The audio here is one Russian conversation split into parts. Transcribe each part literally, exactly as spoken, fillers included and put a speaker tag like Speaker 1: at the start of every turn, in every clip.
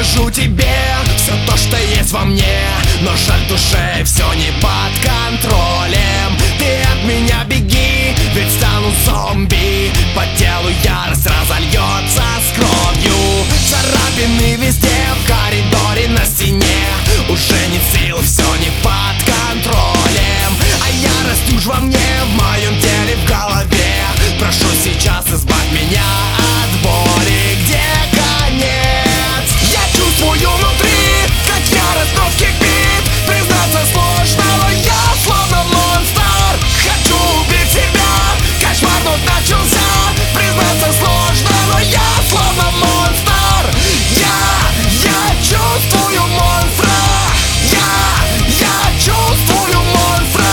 Speaker 1: покажу тебе все то, что есть во мне, но жаль в душе все не под контролем. Ты от меня беги, ведь стану зомби. По телу ярость разольется с кровью. Царапины везде, в коридоре, на стене. Уже нет сил, все не под контролем. А ярость уж во мне, в моем теле, в голове. Прошу сейчас, избавь меня от боли. Где конец? Я чувствую внутри, как ярость вновь кипит. Признаться сложно, но я словно монстр. Хочу убить себя, кошмар вновь начался. Признаться сложно, но я словно монстр. Я, я чувствую монстра. Я, я чувствую монстра.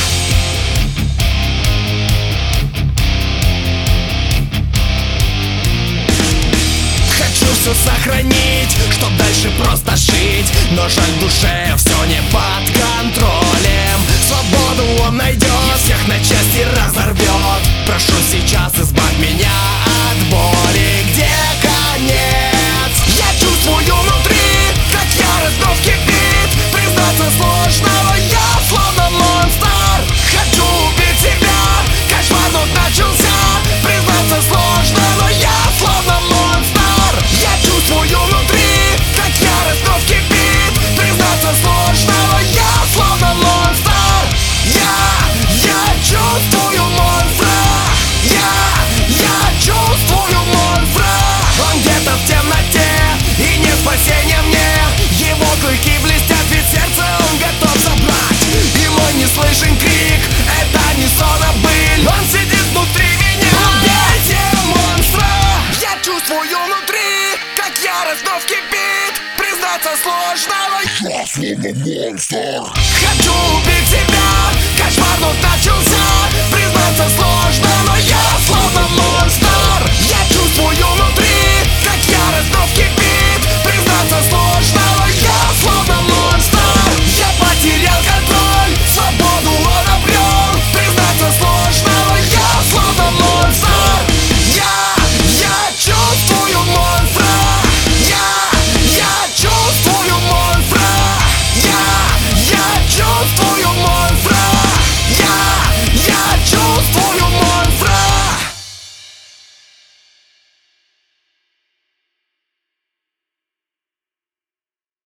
Speaker 1: Хочу все сохранить, чтоб дальше просто жить. Но жаль в душе все не под контролем. Свободу он найдет и всех на части разорвет. Прошу сейчас, избавь меня от боли. Где конец? Я чувствую внутри, как ярость вновь кипит. Признаться сложно, но я словно монстр. Хочу убить себя, кошмар вновь начался. Признаться сложно, но я словно монстр. Я чувствую внутри, как ярость вновь кипит. Признаться сложно, но я словно монстр. Я, я чувствую монстра. Я, я чувствую монстра. Он где-то в темноте, и не спасения мне. Его клыки блестят, ведь сердце он готов забрать. И мой неслышен крик, это не сон, а быль. Он сидит внутри меня. Убейте монстра. Я чувствую внутри, как ярость вновь кипит. Признаться сложно, но я словно монстр. Хочу убить себя, кошмар вновь начался. Признаться сложно.